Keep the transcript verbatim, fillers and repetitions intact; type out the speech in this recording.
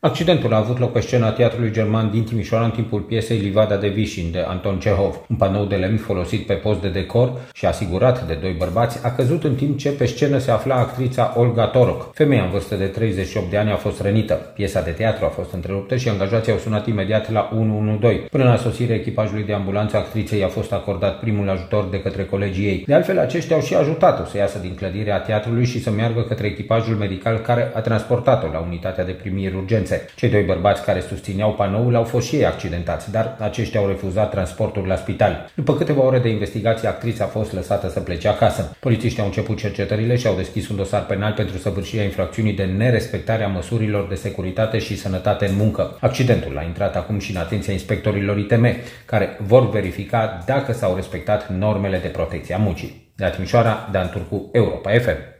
Accidentul a avut loc pe scena Teatrului German din Timișoara în timpul piesei Livada de Vișin de Anton Cehov. Un panou de lemn folosit pe post de decor și asigurat de doi bărbați a căzut în timp ce pe scenă se afla actrița Olga Toroc. Femeia în vârstă de treizeci și opt de ani a fost rănită. Piesa de teatru a fost întreruptă și angajații au sunat imediat la unu unu doi. Până la sosirea echipajului de ambulanță, actriței a fost acordat primul ajutor de către colegii ei. De altfel, aceștia au și ajutat-o să iasă din clădirea teatrului și să meargă către echipajul medical care a transportat-o la unitatea de primiri urgențe. Cei doi bărbați care susțineau panoul au fost și ei accidentați, dar aceștia au refuzat transportul la spital. După câteva ore de investigație, actrița a fost lăsată să plece acasă. Polițiștii au început cercetările și au deschis un dosar penal pentru săvârșirea infracțiunii de nerespectare a măsurilor de securitate și sănătate în muncă. Accidentul a intrat acum și în atenția inspectorilor I T M, care vor verifica dacă s-au respectat normele de protecție a muncii. De la Timișoara, Dan Turcu, Europa F M.